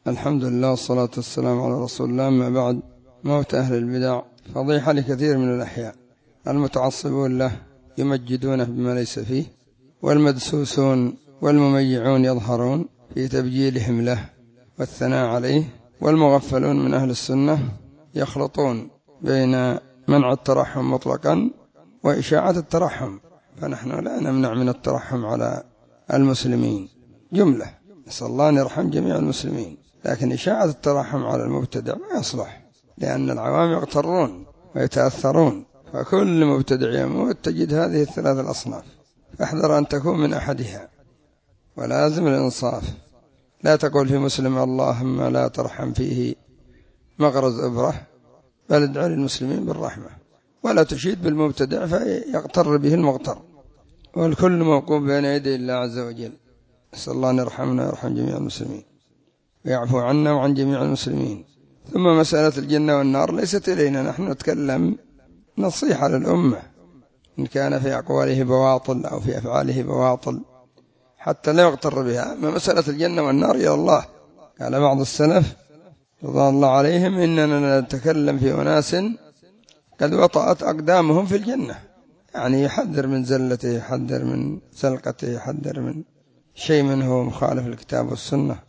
الحمد لله والصلاة والسلام على رسول الله. أما بعد، موت أهل البدع فضيحة لكثير من الأحياء. المتعصبون له يمجدونه بما ليس فيه، والمدسوسون والمميعون يظهرون في تبجيلهم له والثناء عليه، والمغفلون من أهل السنة يخلطون بين منع الترحم مطلقا وإشاعة الترحم. فنحن لا نمنع من الترحم على المسلمين جملة، نسأل الله أن يرحم جميع المسلمين، لكن إشاعة الترحم على المبتدع ما يصلح، لأن العوام يغترون ويتأثرون، فكل مبتدع يموت تجد هذه الثلاث الأصناف، فاحذر أن تكون من أحدها، ولازم الإنصاف. لا تقول في مسلم اللهم لا ترحم فيه مغرز إبرة، بل ادعو للمسلمين بالرحمة، ولا تشيد بالمبتدع فيغتر به المغتر، والكل موقوف بين يدي الله عز وجل. نسأل الله أن يرحمنا ويرحم جميع المسلمين ويعفو عنا وعن جميع المسلمين. ثم مسألة الجنة والنار ليست إلينا، نحن نتكلم نصيحة للأمة، إن كان في أقواله بواطل أو في أفعاله بواطل حتى لا يغتر بها. أما مسألة الجنة والنار إلى الله. قال بعض السلف رضي الله عليهم إننا نتكلم في أناس قد وطأت أقدامهم في الجنة، يعني يحذر من زلته، يحذر من سلقته، يحذر من شيء منه مخالف الكتاب والسنة.